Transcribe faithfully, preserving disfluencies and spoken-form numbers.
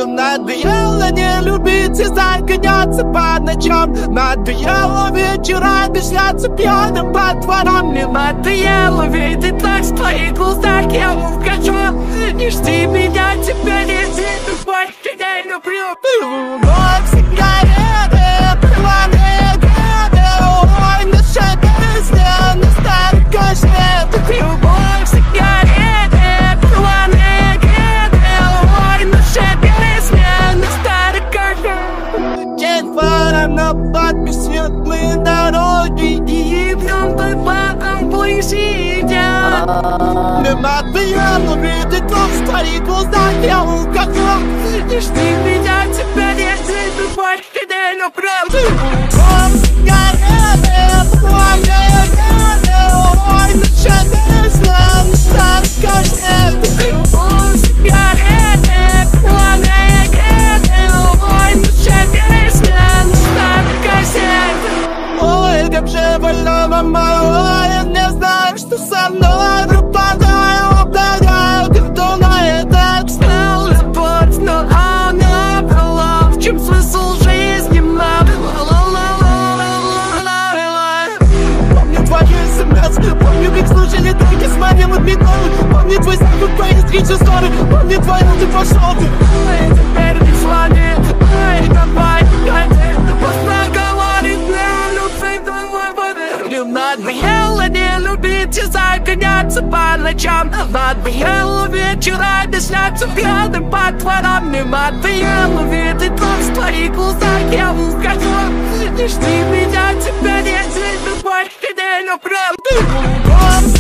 Надоело не любить и загоняться по ночам. Надоело вечерами шляться пьяным по дворам. Мне надоело видеть ночь в твоих глазах, я ухожу. Не жди меня, теперь иди, больше не люблю. Вновь сигареты, планеты, ой, наша песня на старой кассете. Любовь, сигареты, планеты, ой, наша песня на старой кассете. День фаром на папе светлые дороги, и в нем той боком ближе идет. Мне надоело видеть в твоих глазах, я ухожу. Не жди меня, теперь я здесь, больше не люблю. Любовь, сигареты, планеты, ой, наша песня на старой кассете. Любовь, сигареты, планеты, ой, наша песня на старой кассете. Ой, как же больно, мама, я не знаю, что со мной пропадаю, обдаю, кто на это стал любовь, но она была. В чем смысл жизни, мама? Помню твои смс, помню, как слушали треки с моим админом. Помню твой снег, твои встречи ссоры, помню твою, ты пошел ты. Эй, теперь не звони, эй, давай, эй, ты просто говорит, не любви твой выбор. Мне надоело не любить и загоняться по ночам. Надоело вечерами шляться пьяным по дворам. Мне надоело видеть ночь в твоих глазах, я ухожу. Не жди меня, теперь я здесь, больше не люблю.